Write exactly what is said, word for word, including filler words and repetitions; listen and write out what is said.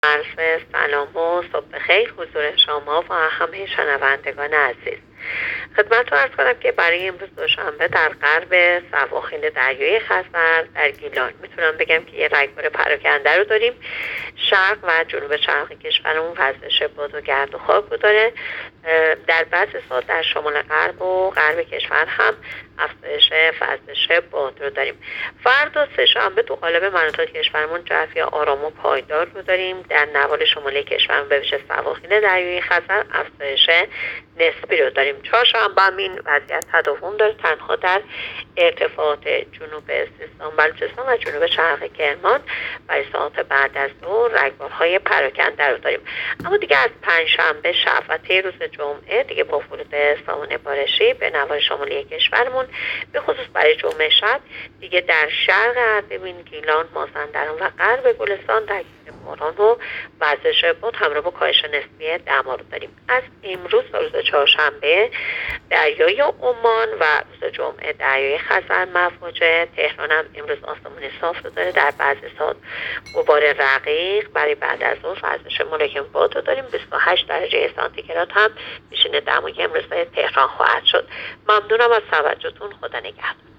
عرض سلام و صبح خیر حضور شما و همه شنوندگان عزیز. خدمتتون عرض کنم که برای امروز دوشنبه در غرب سواحل دریای خزر در گیلان میتونم بگم که یه رگبار پراکنده رو داریم. شرق و جنوب شرق کشورمون وضعش باد و گرد و خاک رو داره. در بعضی ساعات در شمال غرب و غرب کشور هم افزایش وضعش باد رو داریم. فردا سه‌شنبه تو قالب مناطق کشورمون جوی آرام و پایدار رو داریم. در نوار شمالی کشورمون به ویژه سواحل دریای خزر افزایش نسبی رو داریم. چهارشنبه هم این وضعیت تداوم داره، تنها در ارتفاعات جنوب سیستان، بلوچستان و جنوب شرق کرمان برای ساعات بعد از ظهر رگبارهای پراکنده رو داریم. اما دیگه از پنجشنبه شب و طی روز جمعه دیگه با فرود سامانه بارشی به نوار شمالی کشورمون به خصوص برای جمعه شب دیگه در شرق اردبیل، گیلان، مازندران و غرب گلستان در باران و وزش باد همراه با کاهش نسبی دما رو داریم. از امروز تا روز چهارشنبه دریای عمان و روز جمعه دریای خزر مواجه. تهران هم امروز آسمون صاف رو داره، در بعضی ساعات غبار رقیق، برای بعد از ظهر وزش ملایم باد رو داریم. بیست و هشت درجه سانتیگراد هم میشینه دمای امروز تهران خواهد شد. ممنونم از توجهتون. خدا نگهدار.